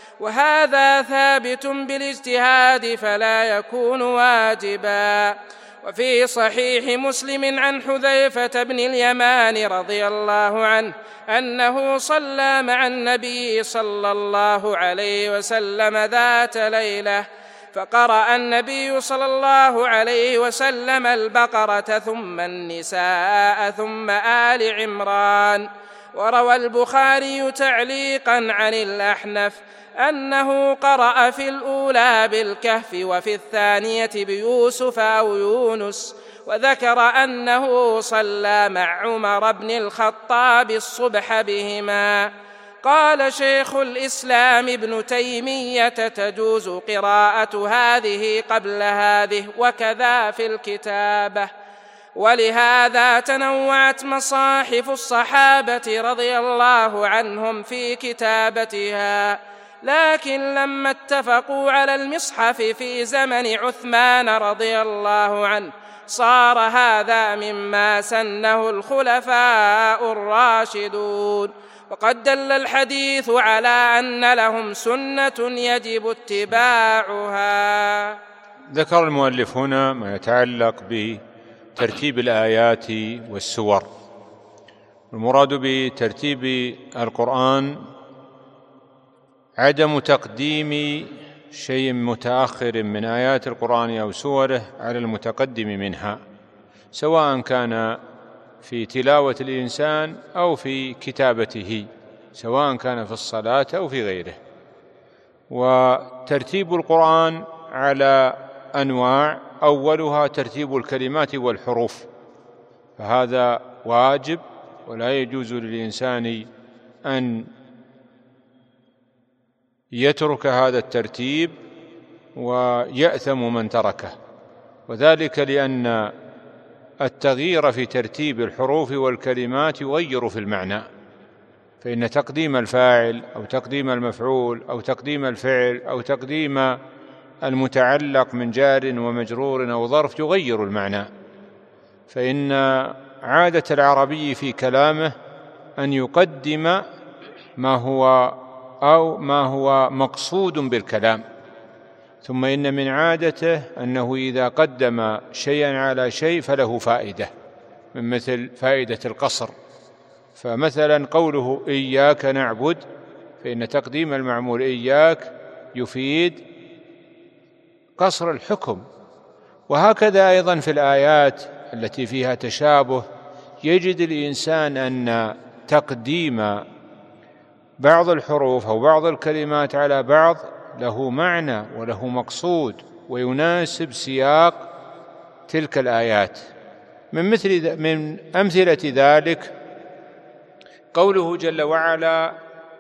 وهذا ثابت بالاجتهاد فلا يكون واجبا. وفي صحيح مسلم عن حذيفة بن اليمان رضي الله عنه أنه صلى مع النبي صلى الله عليه وسلم ذات ليلة، فقرأ النبي صلى الله عليه وسلم البقرة ثم النساء ثم آل عمران. وروى البخاري تعليقا عن الأحنف أنه قرأ في الأولى بالكهف وفي الثانية بيوسف أو يونس، وذكر أنه صلى مع عمر بن الخطاب الصبح بهما. قال شيخ الإسلام ابن تيمية: تجوز قراءة هذه قبل هذه، وكذا في الكتابة. ولهذا تنوعت مصاحف الصحابة رضي الله عنهم في كتابتها، لكن لما اتفقوا على المصحف في زمن عثمان رضي الله عنه صار هذا مما سنه الخلفاء الراشدون. وقد دل الحديث على أن لهم سنة يجب اتباعها. ذكر المؤلف هنا ما يتعلق بترتيب الآيات والسور. المراد بترتيب القرآن عدم تقديم شيء متأخر من آيات القرآن أو سوره على المتقدم منها، سواء كان في تلاوة الإنسان أو في كتابته، سواء كان في الصلاة أو في غيره. وترتيب القرآن على أنواع، أولها ترتيب الكلمات والحروف، فهذا واجب ولا يجوز للإنسان أن يترك هذا الترتيب ويأثم من تركه، وذلك لأن التغيير في ترتيب الحروف والكلمات يغير في المعنى، فإن تقديم الفاعل أو تقديم المفعول أو تقديم الفعل أو تقديم المتعلق من جار ومجرور أو ظرف يغير المعنى. فإن عادة العربي في كلامه أن يقدم ما هو أو ما هو مقصود بالكلام. ثم إن من عادته أنه إذا قدم شيئا على شيء فله فائدة، من مثل فائدة القصر. فمثلا قوله إياك نعبد، فإن تقديم المعمول إياك يفيد قصر الحكم. وهكذا أيضا في الآيات التي فيها تشابه يجد الإنسان أن تقديم بعض الحروف أو بعض الكلمات على بعض له معنى وله مقصود ويناسب سياق تلك الآيات. من مثل من أمثلة ذلك قوله جل وعلا: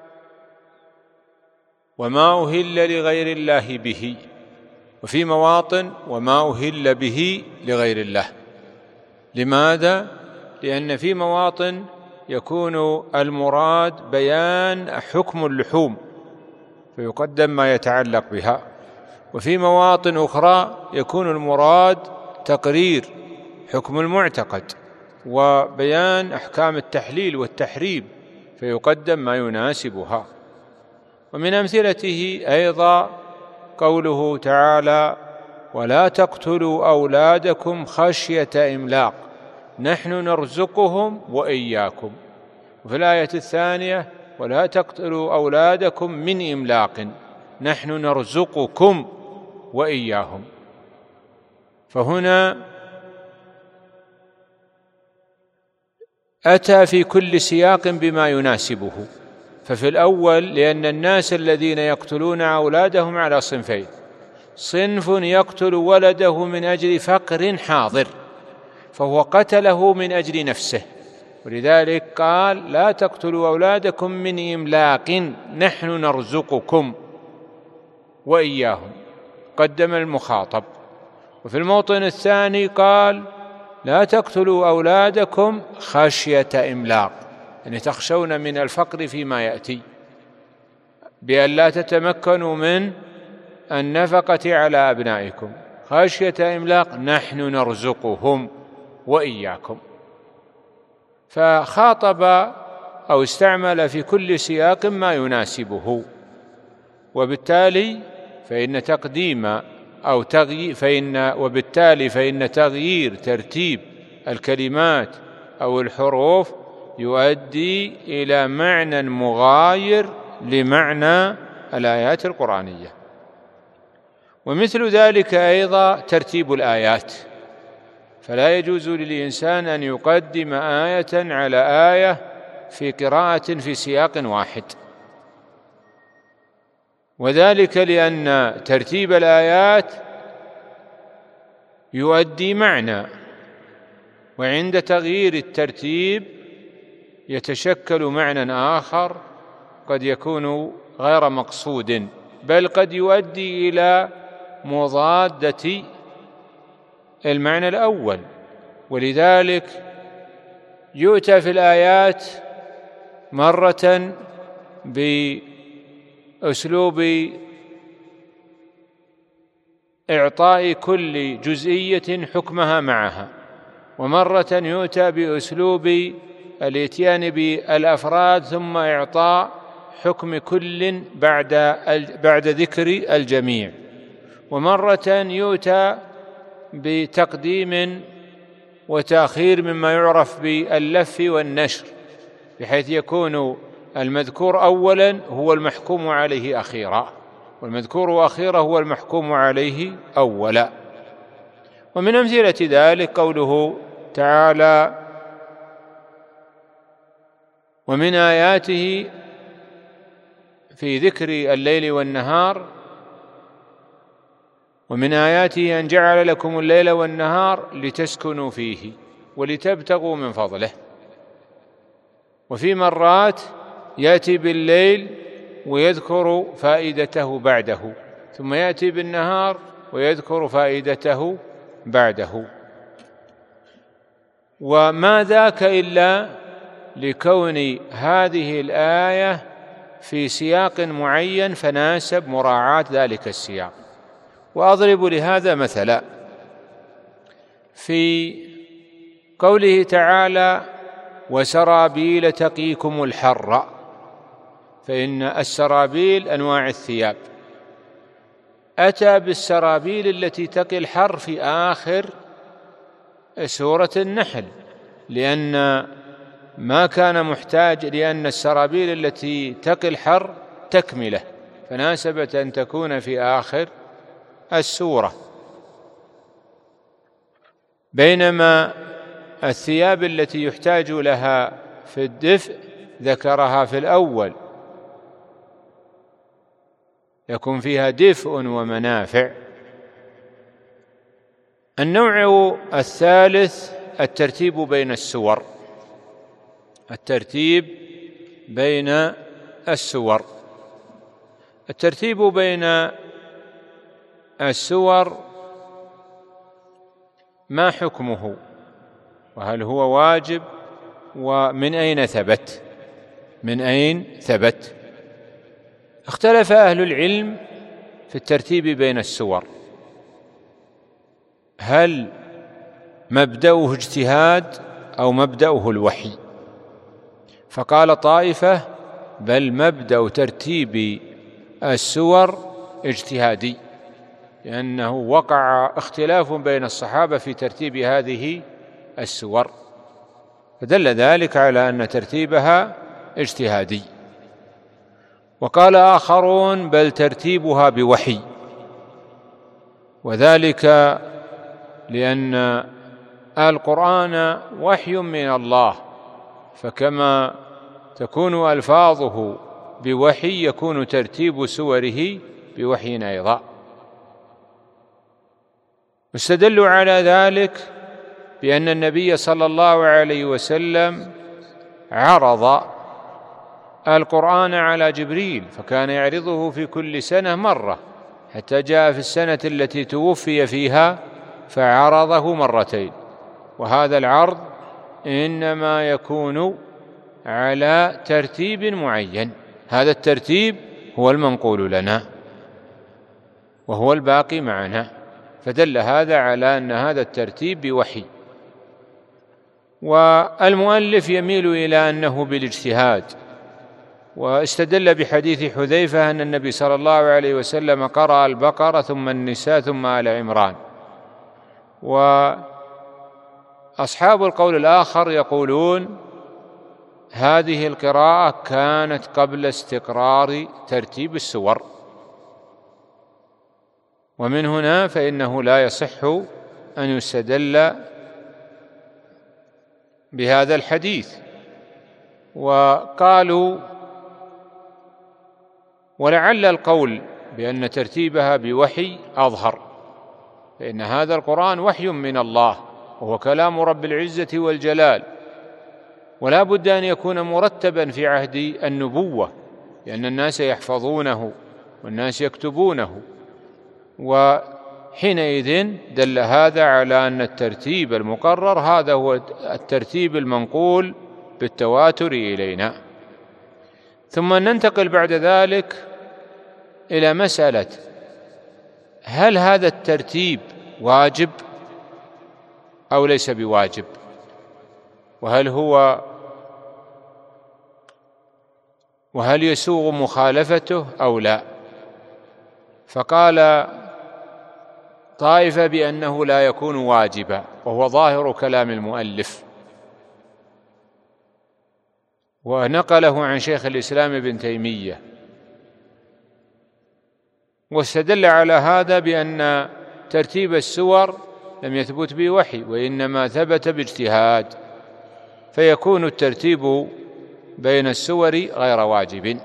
وما أهل لغير الله به، وفي مواطن وما أهل به لغير الله. لماذا؟ لأن في مواطن يكون المراد بيان حكم اللحوم فيقدم ما يتعلق بها، وفي مواطن أخرى يكون المراد تقرير حكم المعتقد وبيان أحكام التحليل والتحريم فيقدم ما يناسبها. ومن أمثلته أيضا قوله تعالى: ولا تقتلوا أولادكم خشية إملاق نحن نرزقهم وإياكم. وفي الآية الثانية: ولا تقتلوا أولادكم من إملاق نحن نرزقكم وإياهم. فهنا أتى في كل سياق بما يناسبه. ففي الأول لأن الناس الذين يقتلون أولادهم على صنفين: صنف يقتل ولده من أجل فقر حاضر فهو قتله من أجل نفسه، ولذلك قال: لا تقتلوا أولادكم من إملاق نحن نرزقكم وإياهم، قدم المخاطب. وفي الموطن الثاني قال: لا تقتلوا أولادكم خشية إملاق، يعني تخشون من الفقر فيما يأتي بأن لا تتمكنوا من النفقة على أبنائكم، خشية إملاق نحن نرزقهم وإياكم. فخاطب أو استعمل في كل سياق ما يناسبه، وبالتالي فإن تقديم أو تغيير فإن وبالتالي فإن تغيير ترتيب الكلمات أو الحروف يؤدي إلى معنى مغاير لمعنى الآيات القرآنية. ومثل ذلك أيضا ترتيب الآيات، فلا يجوز للإنسان أن يقدم آية على آية في قراءة في سياق واحد، وذلك لأن ترتيب الآيات يؤدي معنى، وعند تغيير الترتيب يتشكل معنى آخر قد يكون غير مقصود، بل قد يؤدي إلى مضادة المعنى الأول. ولذلك يؤتى في الآيات مرة بأسلوب إعطاء كل جزئية حكمها معها، ومرة يؤتى بأسلوب الإتيان بالأفراد ثم إعطاء حكم كل بعد بعد ذكر الجميع، ومرة يؤتى بتقديم وتأخير مما يعرف باللف والنشر، بحيث يكون المذكور أولا هو المحكوم عليه أخيرا، والمذكور أخيرا هو المحكوم عليه أولا. ومن أمثلة ذلك قوله تعالى: ومن آياته في ذكر الليل والنهار: ومن آياته أن جعل لكم الليل والنهار لتسكنوا فيه ولتبتغوا من فضله. وفي مرات يأتي بالليل ويذكر فائدته بعده، ثم يأتي بالنهار ويذكر فائدته بعده. وما ذاك إلا لكون هذه الآية في سياق معين فناسب مراعاة ذلك السياق. وأضرب لهذا مثلا في قوله تعالى: وسرابيل تقيكم الحر، فإن السرابيل أنواع الثياب، أتى بالسرابيل التي تقي الحر في آخر سورة النحل، لأن ما كان محتاج، لأن السرابيل التي تقي الحر تكملة، فناسبت أن تكون في آخر السورة، بينما الثياب التي يحتاج لها في الدفء ذكرها في الأول، يكون فيها دفء ومنافع. النوع الثالث الترتيب بين السور، الترتيب بين السور. الترتيب بين السور ما حكمه؟ وهل هو واجب؟ ومن أين ثبت؟ من أين ثبت؟ اختلف أهل العلم في الترتيب بين السور، هل مبدأه اجتهاد أو مبدأه الوحي؟ فقال طائفة بل مبدأ ترتيب السور اجتهادي، لأنه وقع اختلاف بين الصحابة في ترتيب هذه السور، فدل ذلك على أن ترتيبها اجتهادي. وقال آخرون بل ترتيبها بوحي، وذلك لأن القرآن وحي من الله، فكما تكون ألفاظه بوحي يكون ترتيب سوره بوحي أيضا. استدلوا على ذلك بأن النبي صلى الله عليه وسلم عرض القرآن على جبريل، فكان يعرضه في كل سنة مرة، حتى جاء في السنة التي توفي فيها فعرضه مرتين، وهذا العرض إنما يكون على ترتيب معين، هذا الترتيب هو المنقول لنا وهو الباقي معنا، فدل هذا على أن هذا الترتيب بوحي. والمؤلف يميل إلى أنه بالاجتهاد، واستدل بحديث حذيفة أن النبي صلى الله عليه وسلم قرأ البقرة ثم النساء ثم آل عمران. وأصحاب القول الآخر يقولون هذه القراءة كانت قبل استقرار ترتيب السور، ومن هنا فإنه لا يصح أن يستدل بهذا الحديث. وقالوا ولعل القول بأن ترتيبها بوحي أظهر، فإن هذا القرآن وحي من الله وهو كلام رب العزة والجلال، ولا بد أن يكون مرتبا في عهد النبوة، لأن الناس يحفظونه والناس يكتبونه، وحينئذ دل هذا على أن الترتيب المقرر هذا هو الترتيب المنقول بالتواتر إلينا. ثم ننتقل بعد ذلك إلى مسألة هل هذا الترتيب واجب أو ليس بواجب، وهل هو وهل يسوغ مخالفته أو لا. فقال طائفة بأنه لا يكون واجبا، وهو ظاهر كلام المؤلف، ونقله عن شيخ الإسلام ابن تيمية، واستدل على هذا بأن ترتيب السور لم يثبت بوحي وإنما ثبت باجتهاد، فيكون الترتيب بين السور غير واجب.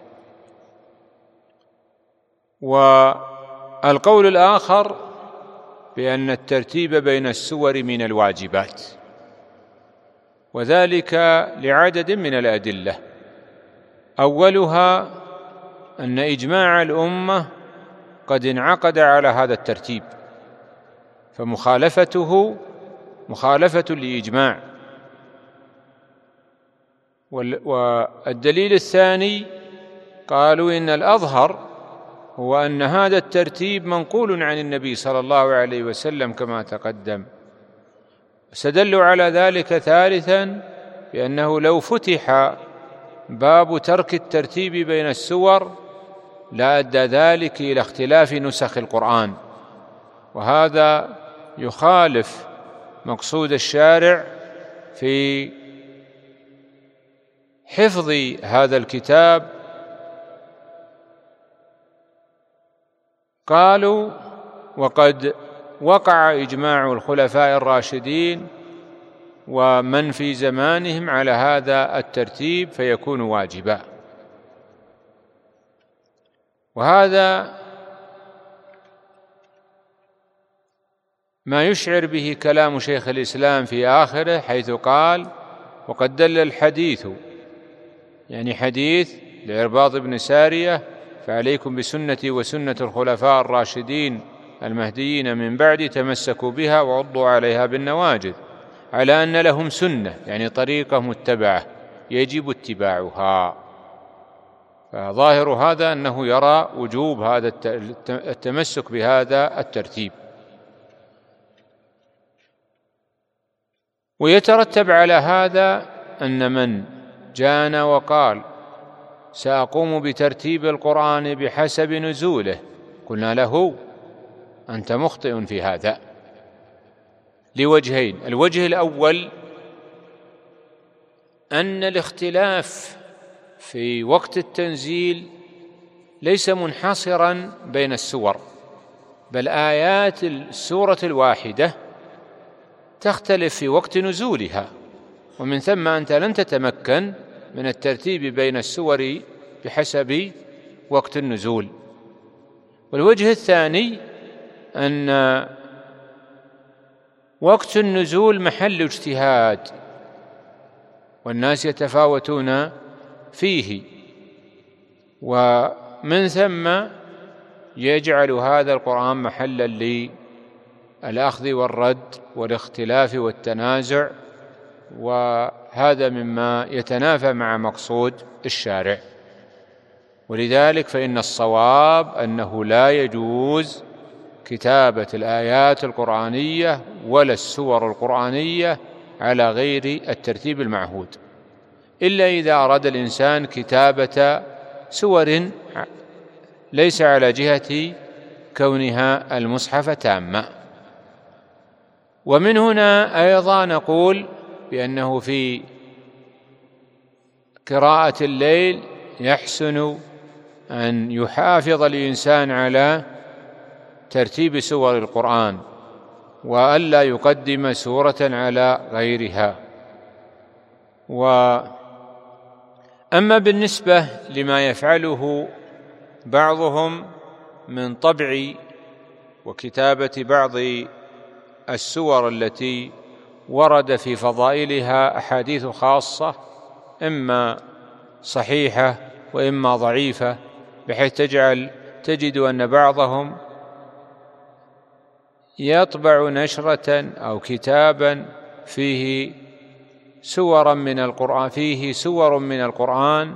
والقول الآخر بأن الترتيب بين السور من الواجبات، وذلك لعدد من الأدلة. أولها أن إجماع الأمة قد انعقد على هذا الترتيب، فمخالفته مخالفة لإجماع. والدليل الثاني قالوا إن الأظهر هو أن هذا الترتيب منقول عن النبي صلى الله عليه وسلم كما تقدم. استدلوا على ذلك ثالثا بأنه لو فتح باب ترك الترتيب بين السور لا أدى ذلك إلى اختلاف نسخ القرآن، وهذا يخالف مقصود الشارع في حفظ هذا الكتاب. قالوا: وقد وقع إجماع الخلفاء الراشدين ومن في زمانهم على هذا الترتيب فيكون واجبا. وهذا ما يشعر به كلام شيخ الإسلام في آخره، حيث قال: وقد دل الحديث، يعني حديث لعرباض بن سارية: فعليكم بسنتي وسنة الخلفاء الراشدين المهديين من بعد تمسكوا بها وعضوا عليها بالنواجذ، على أن لهم سنة، يعني طريقة متبعة يجب اتباعها. فظاهر هذا أنه يرى وجوب هذا التمسك بهذا الترتيب. ويترتب على هذا أن من جاءنا وقال: سأقوم بترتيب القرآن بحسب نزوله، قلنا له: أنت مخطئ في هذا لوجهين. الوجه الأول أن الاختلاف في وقت التنزيل ليس منحصرا بين السور، بل آيات السورة الواحدة تختلف في وقت نزولها، ومن ثم أنت لن تتمكن من الترتيب بين السور بحسب وقت النزول. والوجه الثاني أن وقت النزول محل اجتهاد، والناس يتفاوتون فيه، ومن ثم يجعل هذا القرآن محلا للأخذ والرد والاختلاف والتنازع، وهذا مما يتنافى مع مقصود الشارع. ولذلك فإن الصواب أنه لا يجوز كتابة الآيات القرآنية ولا السور القرآنية على غير الترتيب المعهود، إلا إذا أراد الإنسان كتابة سور ليس على جهة كونها المصحف تامة. ومن هنا أيضا نقول بأنه في قراءة الليل يحسن أن يحافظ الإنسان على ترتيب سور القرآن، وألا يقدم سورة على غيرها. وأما بالنسبة لما يفعله بعضهم من طبع وكتابة بعض السور التي ورد في فضائلها أحاديث خاصة، إما صحيحة وإما ضعيفة، بحيث تجعل تجد أن بعضهم يطبع نشرة أو كتابا فيه سورا من القرآن فيه سور من القرآن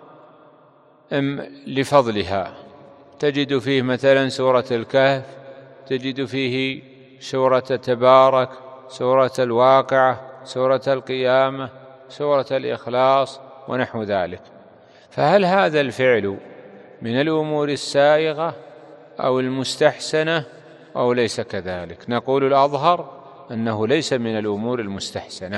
لفضلها، تجد فيه مثلا سورة الكهف، تجد فيه سورة تبارك، سورة الواقعة، سورة القيامة، سورة الإخلاص ونحو ذلك. فهل هذا الفعل من الأمور السائغة أو المستحسنة أو ليس كذلك؟ نقول الأظهر أنه ليس من الأمور المستحسنة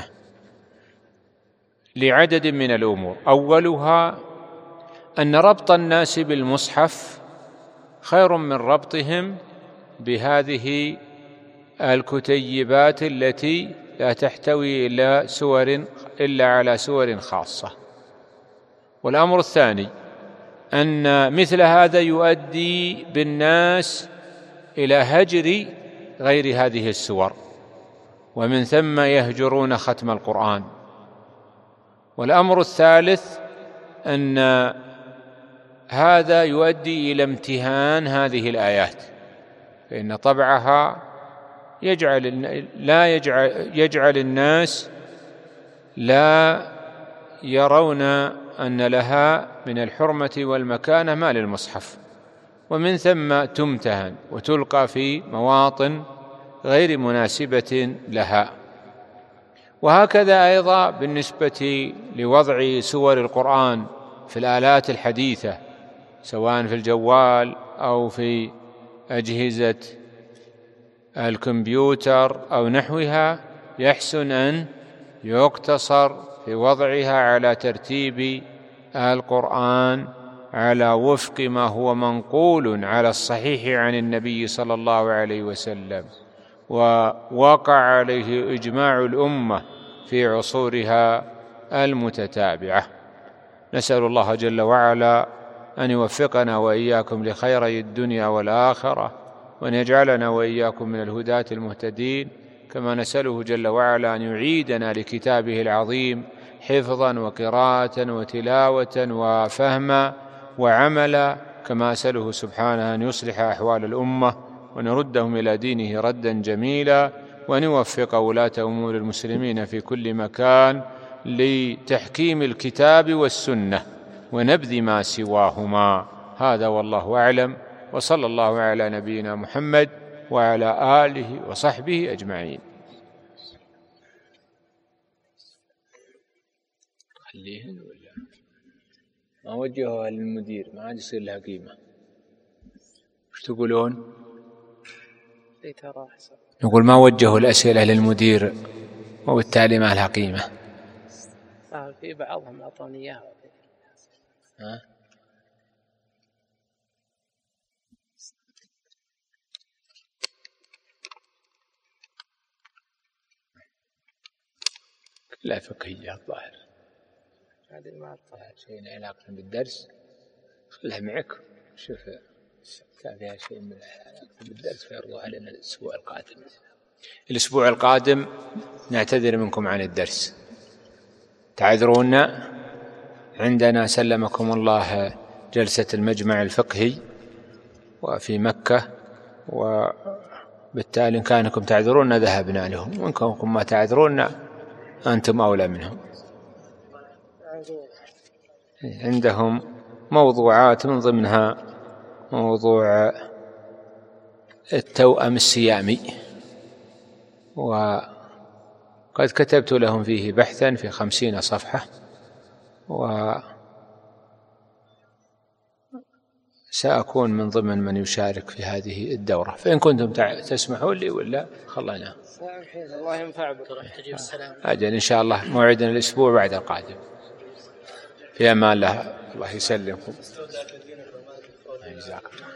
لعدد من الأمور. أولها أن ربط الناس بالمصحف خير من ربطهم بهذه الكتيبات التي لا تحتوي إلا سور إلا على سور خاصة. والأمر الثاني أن مثل هذا يؤدي بالناس إلى هجر غير هذه السور، ومن ثم يهجرون ختم القرآن. والأمر الثالث أن هذا يؤدي إلى امتهان هذه الآيات، فإن طبعها يجعل لا يجعل, يجعل الناس لا يرون أن لها من الحرمة والمكانة ما للمصحف، ومن ثم تمتهن وتلقى في مواطن غير مناسبة لها. وهكذا أيضا بالنسبة لوضع سور القرآن في الآلات الحديثة سواء في الجوال أو في أجهزة الكمبيوتر أو نحوها، يحسن أن يقتصر في وضعها على ترتيب القرآن على وفق ما هو منقول على الصحيح عن النبي صلى الله عليه وسلم، ووقع عليه إجماع الأمة في عصورها المتتابعة. نسأل الله جل وعلا أن يوفقنا وإياكم لخيري الدنيا والآخرة، وأن يجعلنا وإياكم من الهداة المهتدين، كما نسأله جل وعلا أن يعيدنا لكتابه العظيم حفظا وقراءة وتلاوة وفهما وعملا، كما أسأله سبحانه أن يصلح أحوال الأمة ونردهم إلى دينه ردا جميلا، وأن يوفق ولاة أمور المسلمين في كل مكان لتحكيم الكتاب والسنة ونبذ ما سواهما. هذا والله أعلم، وصلى الله على نبينا محمد وعلى آله وصحبه أجمعين. خليهن ولا ما وجهها للمدير ما عاد يصير لها قيمة. وش تقولون؟ نقول ما وجهوا الأسئلة للمدير وبالتالي ما لها قيمة. في بعضهم أعطوني إياها. ها؟ لا فقهية الظاهر، هذه ما شيء علاقة بالدرس، خلها معك. شوف كان فيها شيء من علاقة بالدرس فيرضوا علينا الأسبوع القادم. الأسبوع القادم نعتذر منكم عن الدرس، تعذرونا. عندنا سلمكم الله جلسة المجمع الفقهي وفي مكة، وبالتالي إن كانكم تعذرون ذهبنا لهم، وإن كنتم ما تعذرون أنتم أولى منهم. عندهم موضوعات من ضمنها موضوع التوأم السيامي، وقد كتبت لهم فيه بحثا في خمسين صفحة، وسأكون من ضمن من يشارك في هذه الدورة، فإن كنتم تسمحون لي ولا خلنا. الله ينفع بك. أجل إن شاء الله موعدنا الأسبوع بعد القادم. في أمان الله، الله يسلمكم. جزاك الله.